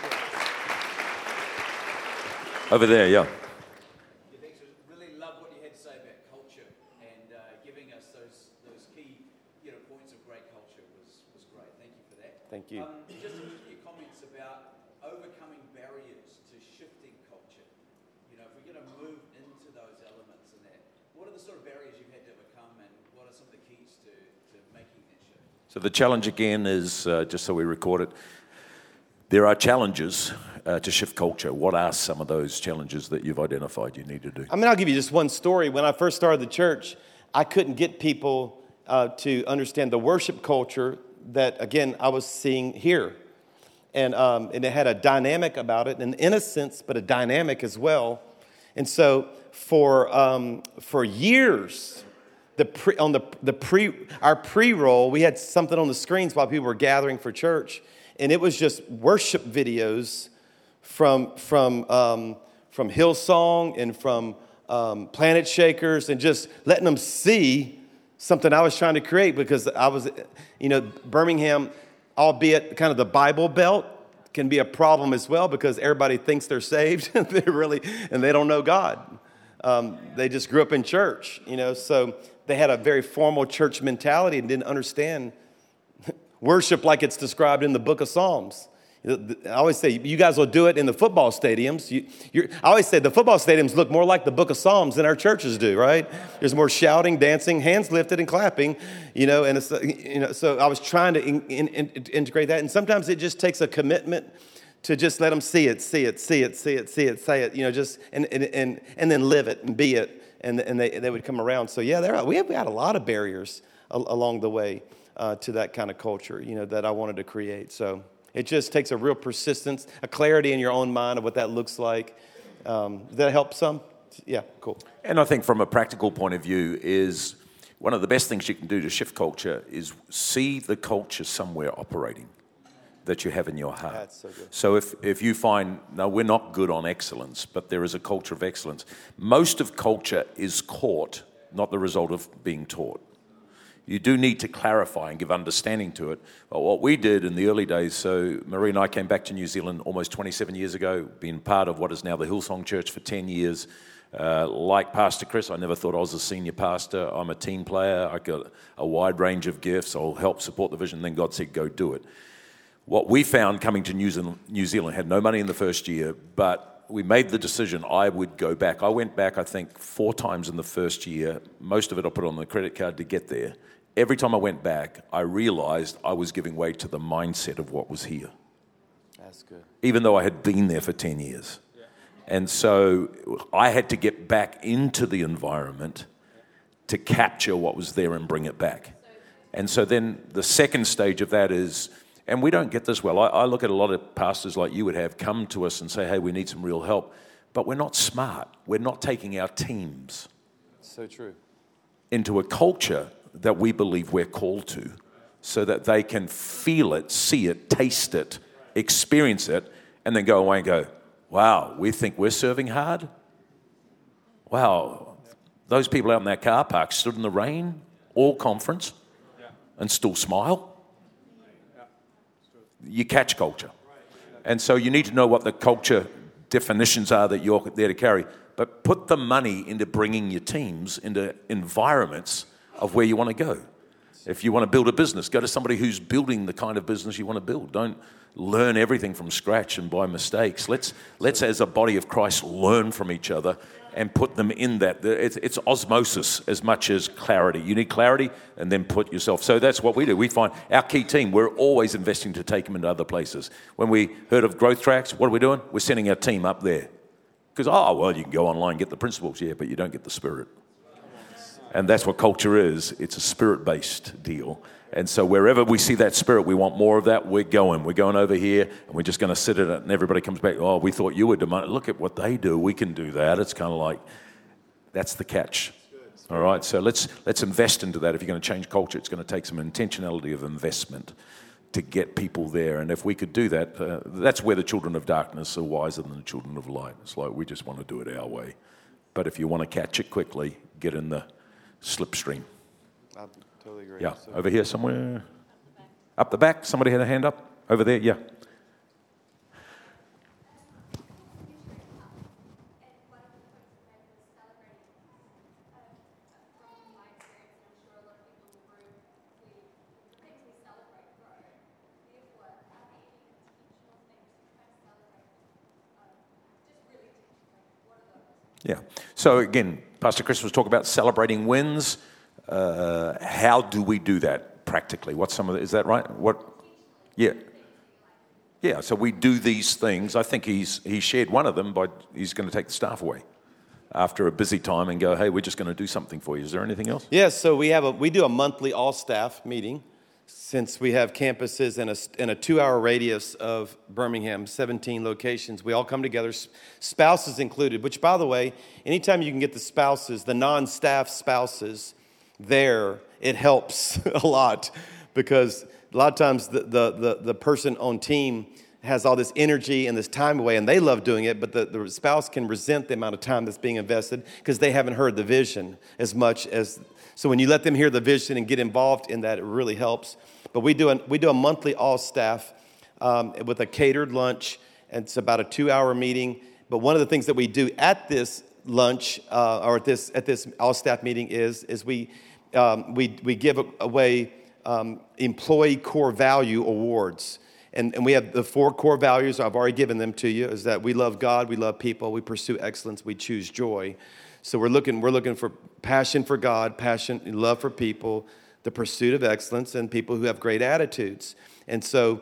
Over there, yeah. Really love what you had to say about culture, and giving us those key points of great culture was great. Thank you for that. Thank you. Just your comments about overcoming barriers to shifting culture. If we're going to move into those elements and that, what are the sort of barriers you've had to overcome, and what are some of the keys to making that shift? So the challenge again is, just so we record it, there are challenges to shift culture. What are some of those challenges that you've identified you need to do? I'll give you just one story. When I first started the church, I couldn't get people to understand the worship culture that, again, I was seeing here. And it had a dynamic about it, an innocence, but a dynamic as well. And so for years, our pre-roll, we had something on the screens while people were gathering for church. And it was just worship videos from Hillsong and from Planet Shakers, and just letting them see something I was trying to create, because I was, Birmingham, albeit kind of the Bible Belt, can be a problem as well, because everybody thinks they're saved and they don't know God. They just grew up in church, so they had a very formal church mentality and didn't understand worship like it's described in the book of Psalms. I always say, you guys will do it in the football stadiums. I always say the football stadiums look more like the book of Psalms than our churches do, right? There's more shouting, dancing, hands lifted, and clapping, and it's, so I was trying to integrate that. And sometimes it just takes a commitment to just let them see it, say it, just, and then live it and be it, and they would come around. So yeah, we had a lot of barriers along the way. To that kind of culture, that I wanted to create. So it just takes a real persistence, a clarity in your own mind of what that looks like. Does that help some? Yeah, cool. And I think from a practical point of view is one of the best things you can do to shift culture is see the culture somewhere operating that you have in your heart. That's so good. So if you find, no, we're not good on excellence, but there is a culture of excellence. Most of culture is caught, not the result of being taught. You do need to clarify and give understanding to it. But what we did in the early days, so Marie and I came back to New Zealand almost 27 years ago, been part of what is now the Hillsong Church for 10 years. Like Pastor Chris, I never thought I was a senior pastor. I'm a team player. I got a wide range of gifts. I'll help support the vision. Then God said, go do it. What we found coming to New Zealand, had no money in the first year, but we made the decision I would go back. I went back, I think, 4 times in the first year. Most of it I put on the credit card to get there. Every time I went back, I realized I was giving way to the mindset of what was here. That's good. Even though I had been there for 10 years. And so I had to get back into the environment to capture what was there and bring it back. And so then the second stage of that is, and we don't get this well, I look at a lot of pastors like you would have come to us and say, hey, we need some real help. But we're not smart. We're not taking our teams So true. into a culture that we believe we're called to so that they can feel it, see it, taste it, experience it, and then go away and go, wow, we think we're serving hard? Wow, those people out in that car park stood in the rain all conference and still smile. You catch culture. And so you need to know what the culture definitions are that you're there to carry. But put the money into bringing your teams into environments of where you want to go. If you want to build a business, go to somebody who's building the kind of business you want to build. Don't learn everything from scratch and by mistakes. Let's as a body of Christ, learn from each other and put them in that. It's osmosis as much as clarity. You need clarity and then put yourself. So that's what we do. We find our key team, we're always investing to take them into other places. When we heard of growth tracks, what are we doing? We're sending our team up there. Because, you can go online and get the principles, yeah, but you don't get the spirit. And that's what culture is. It's a spirit-based deal. And so wherever we see that spirit, we want more of that, we're going. We're going over here, and we're just going to sit in it, and everybody comes back, we thought you were demanding. Look at what they do. We can do that. It's kind of like, that's the catch. All right, so let's invest into that. If you're going to change culture, it's going to take some intentionality of investment to get people there. And if we could do that, that's where the children of darkness are wiser than the children of light. It's like we just want to do it our way. But if you want to catch it quickly, get in the slipstream. I totally agree. Yeah, over here somewhere. Up the back. Somebody had a hand up? Over there, yeah. Yeah. So again, Pastor Chris was talking about celebrating wins. How do we do that practically? What's some of it? Is that right? What? Yeah. Yeah. So we do these things. I think he shared one of them by he's going to take the staff away after a busy time and go, hey, we're just going to do something for you. Is there anything else? Yeah. So we do a monthly all staff meeting. Since we have campuses in a 2-hour radius of Birmingham, 17 locations, we all come together, spouses included, which, by the way, anytime you can get the spouses, the non-staff spouses there, it helps a lot because a lot of times the person on team has all this energy and this time away, and they love doing it, but the spouse can resent the amount of time that's being invested because they haven't heard the vision as much as... So when you let them hear the vision and get involved in that, it really helps. But we do a monthly all staff with a catered lunch, and it's about a 2-hour meeting. But one of the things that we do at this lunch or at this all staff meeting is we give away employee core value awards. And we have the 4 core values. I've already given them to you. Is that we love God, we love people, we pursue excellence, we choose joy. So we're looking for passion for God, passion, love for people, the pursuit of excellence, and people who have great attitudes. And so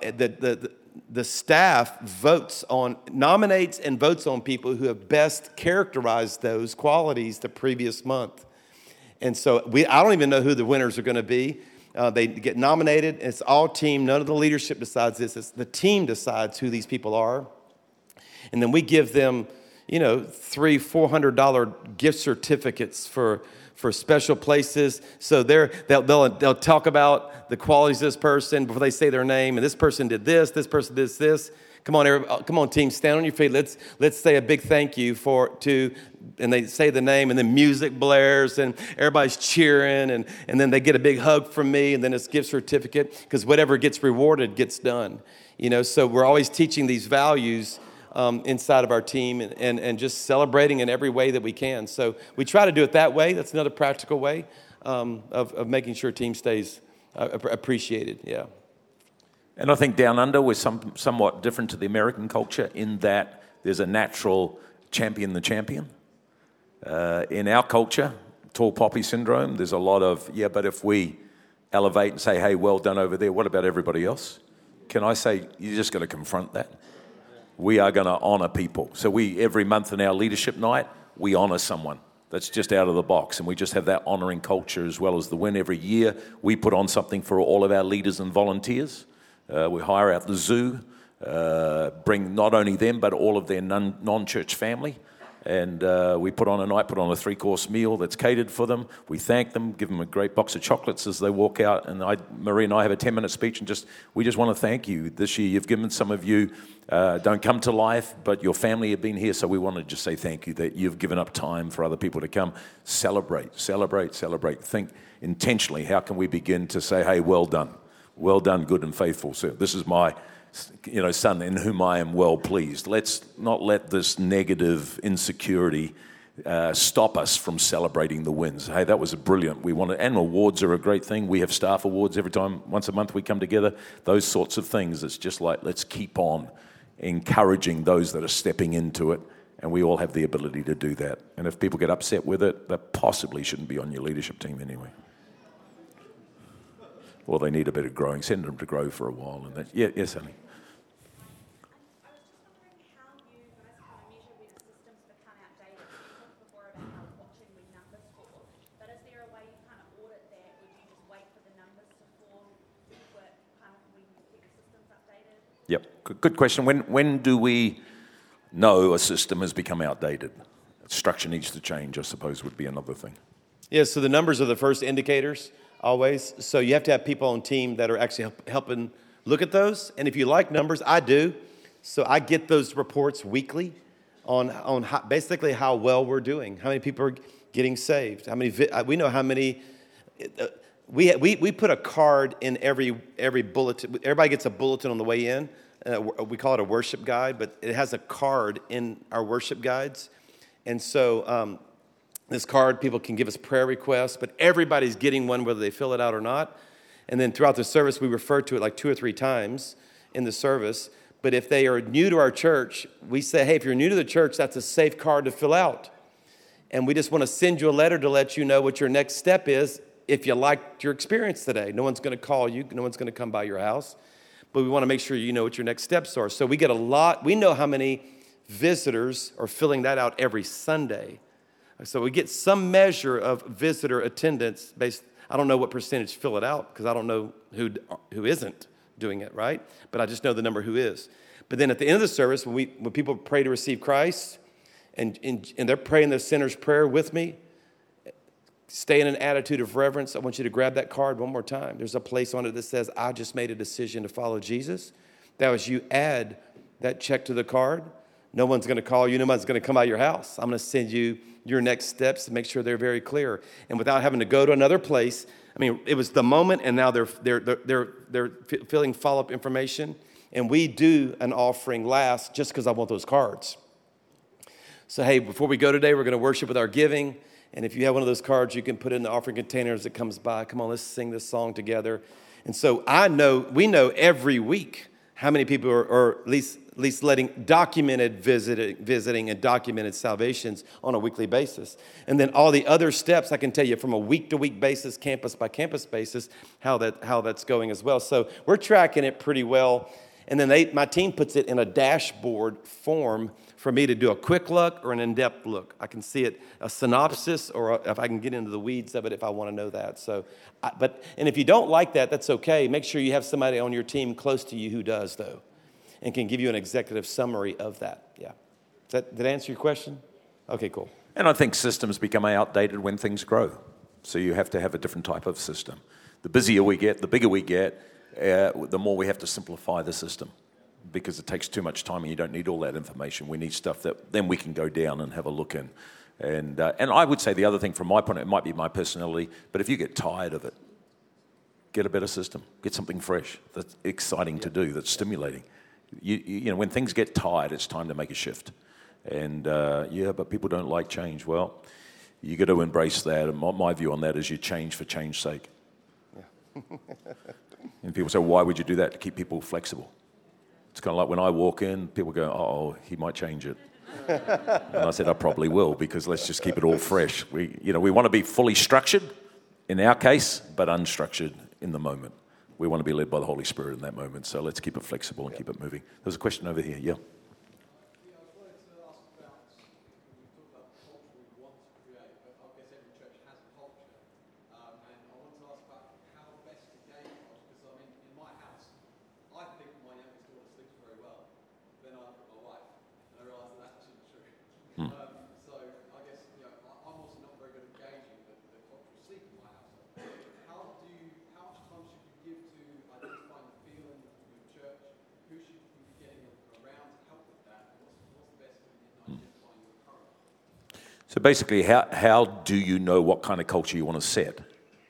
the staff nominates and votes on people who have best characterized those qualities the previous month. And so I don't even know who the winners are going to be. They get nominated. It's all team. None of the leadership decides this. It's the team decides who these people are. And then we give them $300-$400 gift certificates for for special places. So they'll talk about the qualities of this person before they say their name. And this person did this person did this. Come on, team, stand on your feet. Let's say a big thank you and they say the name, and then music blares, and everybody's cheering, and then they get a big hug from me, and then it's gift certificate, because whatever gets rewarded gets done. So we're always teaching these values inside of our team, and just celebrating in every way that we can. So we try to do it that way. That's another practical way of making sure team stays appreciated. Yeah. And I think down under we're somewhat different to the American culture in that there's a natural champion the champion. In our culture, tall poppy syndrome, there's a lot of, but if we elevate and say, hey, well done over there, what about everybody else? Can I say, you're just going to confront that? We are going to honor people. So every month in our leadership night, we honor someone. That's just out of the box, and we just have that honoring culture as well as the win. Every year, we put on something for all of our leaders and volunteers. We hire out the zoo, bring not only them, but all of their non-church family. And we put on a 3-course meal that's catered for them. We thank them, give them a great box of chocolates as they walk out. And Marie and I have a 10-minute speech, and we just want to thank you. This year, you've given some of you, don't come to life, but your family have been here. So we want to just say thank you that you've given up time for other people to come. Celebrate. Think intentionally, how can we begin to say, hey, well done. Well done, good and faithful. So this is my son in whom I am well pleased. Let's not let this negative insecurity stop us from celebrating the wins. Hey, that was brilliant. And awards are a great thing. We have staff awards every time, once a month we come together. Those sorts of things. It's just like, let's keep on encouraging those that are stepping into it. And we all have the ability to do that. And if people get upset with it, they possibly shouldn't be on your leadership team anyway. Or they need a bit of growing. Send them to grow for a while. And yes, honey. I was just wondering how you guys kind of measure when systems become outdated. You talked before about how watching when numbers fall. But is there a way you kind of audit that? Would you just wait for the numbers to fall kind of when you keep the systems updated? Yep, good question. When do we know a system has become outdated? Structure needs to change, I suppose, would be another thing. Yeah, so the numbers are the first indicators. Always. So you have to have people on team that are actually helping look at those. And if you like numbers, I do. So I get those reports weekly on basically how well we're doing, how many people are getting saved, how many we know how many. We put a card in every bulletin. Everybody gets a bulletin on the way in. We call it a worship guide, but it has a card in our worship guides. And so this card, people can give us prayer requests, but everybody's getting one whether they fill it out or not. And then throughout the service, we refer to it like 2 or 3 times in the service. But if they are new to our church, we say, hey, if you're new to the church, that's a safe card to fill out. And we just want to send you a letter to let you know what your next step is if you liked your experience today. No one's going to call you. No one's going to come by your house. But we want to make sure you know what your next steps are. So we get a lot. We know how many visitors are filling that out every Sunday. So we get some measure of visitor attendance based. I don't know what percentage fill it out because I don't know who isn't doing it, right? But I just know the number who is. But then at the end of the service, when people pray to receive Christ and they're praying the sinner's prayer with me, stay in an attitude of reverence. I want you to grab that card one more time. There's a place on it that says, I just made a decision to follow Jesus. That was you add that check to the card. No one's going to call you. No one's going to come by your house. I'm going to send you your next steps to make sure they're very clear. And without having to go to another place, I mean, it was the moment, and now they're filling follow-up information. And we do an offering last just because I want those cards. So, hey, before we go today, we're going to worship with our giving. And if you have one of those cards, you can put it in the offering container as it comes by. Come on, let's sing this song together. And so we know every week how many people are at least letting documented visiting and documented salvations on a weekly basis. And then all the other steps, I can tell you from a week-to-week basis, campus by campus basis, how that's going as well. So we're tracking it pretty well. And then my team puts it in a dashboard form for me to do a quick look or an in-depth look. I can see it, a synopsis, or if I can get into the weeds of it if I want to know that. So, and if you don't like that, that's okay. Make sure you have somebody on your team close to you who does, though, and can give you an executive summary of that. Yeah. Did I answer your question? Okay, cool. And I think systems become outdated when things grow. So you have to have a different type of system. The busier we get, the bigger we get, the more we have to simplify the system, because it takes too much time and you don't need all that information. We need stuff that then we can go down and have a look in. And I would say the other thing from my point, it might be my personality, but if you get tired of it, get a better system. Get something fresh that's exciting to do, that's stimulating. You know, when things get tired, it's time to make a shift. And but people don't like change. Well, you got to embrace that. And my view on that is you change for change's sake. Yeah. And people say, why would you do that? To keep people flexible. It's kind of like when I walk in, people go, oh, he might change it. And I said, I probably will, because let's just keep it all fresh. We want to be fully structured in our case, but unstructured in the moment. We want to be led by the Holy Spirit in that moment. So let's keep it flexible and keep it moving. There's a question over here. Yeah. So basically, how do you know what kind of culture you want to set?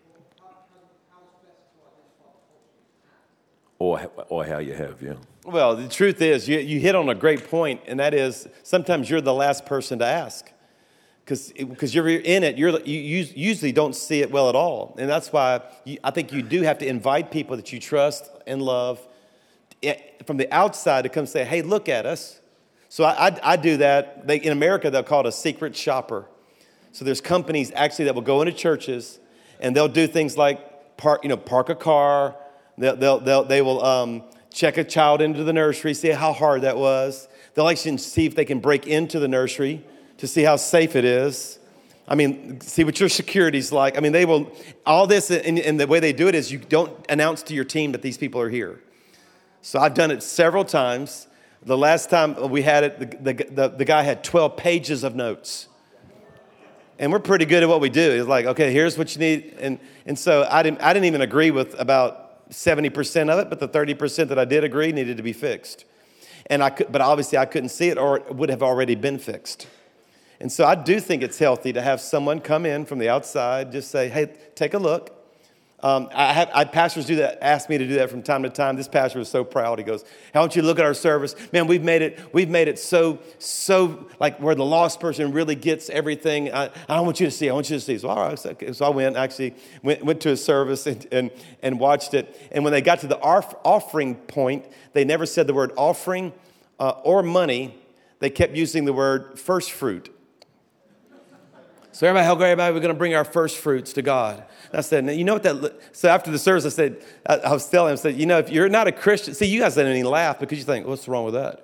Or how you have, yeah. Well, the truth is, you hit on a great point, and that is sometimes you're the last person to ask. Because you're in it, you usually don't see it well at all. And that's why I think you do have to invite people that you trust and love from the outside to come say, hey, look at us. So I do that. In America, they'll call it a secret shopper. So there's companies actually that will go into churches, and they'll do things like park a car. They will check a child into the nursery, see how hard that was. They'll actually see if they can break into the nursery to see how safe it is. I mean, see what your security's like. I mean, they will, all this, and the way they do it is you don't announce to your team that these people are here. So I've done it several times. The last time we had it, the guy had 12 pages of notes. And we're pretty good at what we do. It's like, okay, here's what you need. And so I didn't even agree with about 70% of it, but the 30% that I did agree needed to be fixed. But obviously I couldn't see it, or it would have already been fixed. And so I do think it's healthy to have someone come in from the outside, just say, hey, take a look. Pastors do that, ask me to do that from time to time. This pastor was so proud. He goes, "How don't you look at our service? Man, we've made it so like where the lost person really gets everything. I don't want you to see. I want you to see." So all right, so I went to a service and watched it. And when they got to the offering point, they never said the word offering or money. They kept using the word first fruit. So everybody, we're going to bring our first fruits to God. And I said, you know what so after the service, I was telling him, if you're not a Christian, see, you guys didn't even laugh because you think, what's wrong with that?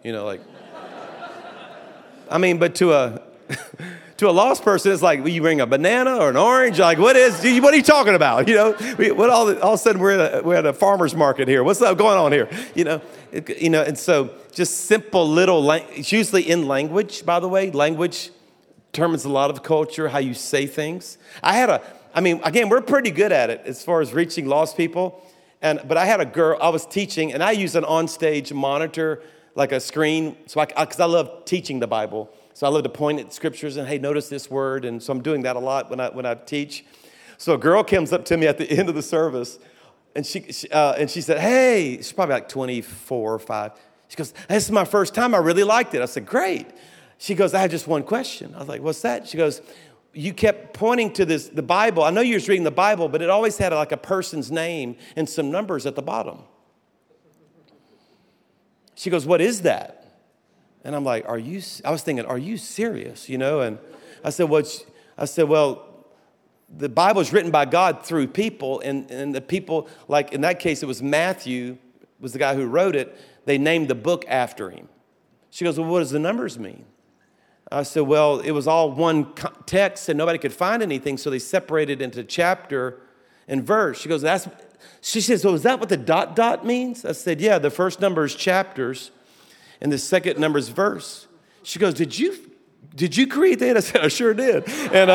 But to a lost person, it's like, will you bring a banana or an orange? Like, what are you talking about? All of a sudden we're at a farmer's market here. What's up going on here? And so just simple little, it's usually in language, by the way. Language determines a lot of culture, how you say things. Again, we're pretty good at it as far as reaching lost people. But I had a girl, I was teaching, and I use an onstage monitor, like a screen, because I love teaching the Bible. So I love to point at scriptures and, hey, notice this word. And so I'm doing that a lot when I teach. So a girl comes up to me at the end of the service, and she said, hey, she's probably like 24 or 5. She goes, this is my first time. I really liked it. I said, great. She goes, I have just one question. I was like, what's that? She goes, you kept pointing to the Bible. I know you were reading the Bible, but it always had like a person's name and some numbers at the bottom. She goes, what is that? And I'm like, I was thinking, are you serious? And I said, well, the Bible is written by God through people, and the people, like in that case, it was Matthew, was the guy who wrote it. They named the book after him. She goes, well, what does the numbers mean? I said, well, it was all one text and nobody could find anything, so they separated into chapter and verse. She goes, she says, so is that what the ... means? I said, yeah, the first number is chapters and the second number is verse. She goes, did you did you create that? I said, I sure did. And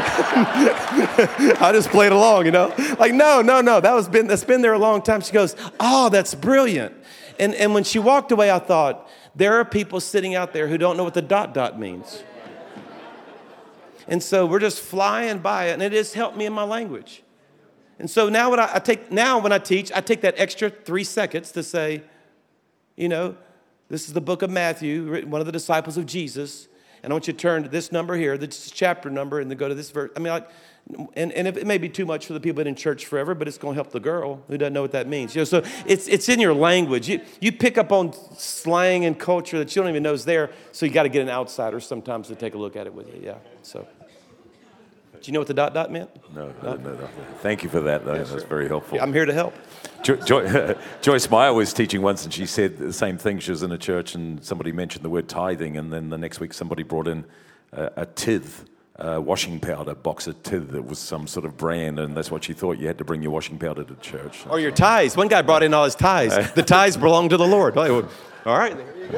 I just played along, Like, no, that's been there a long time. She goes, oh, that's brilliant. And when she walked away, I thought, there are people sitting out there who don't know what the ... means. And so we're just flying by it, and it has helped me in my language. And so now when I teach, I take that extra 3 seconds to say, this is the book of Matthew, one of the disciples of Jesus, and I want you to turn to this number here, this chapter number, and then go to this verse. And it may be too much for the people in church forever, but it's going to help the girl who doesn't know what that means. So it's in your language. You pick up on slang and culture that you don't even know is there, so you got to get an outsider sometimes to take a look at it with you. Yeah. So, do you know what the ... meant? No. Thank you for that, though. That's very helpful. Yeah, I'm here to help. Joyce Meyer was teaching once, and she said the same thing. She was in a church, and somebody mentioned the word tithing, and then the next week somebody brought in a tithe. Washing powder, box of tithe that was some sort of brand, and that's what she thought. You had to bring your washing powder to church. Or your tithes. One guy brought in all his tithes. The tithes belong to the Lord. All right, there you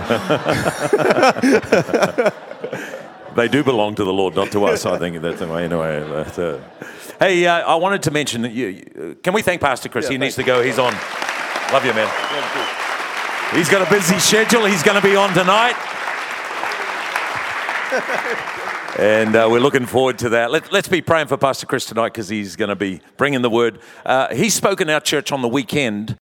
go. They do belong to the Lord, not to us. I think that's the way. Anyway, hey, I wanted to mention that can we thank Pastor Chris? He needs to go. He's on. Love you, man. He's got a busy schedule. He's going to be on tonight. And we're looking forward to that. Let's be praying for Pastor Chris tonight because he's going to be bringing the word. He spoke in our church on the weekend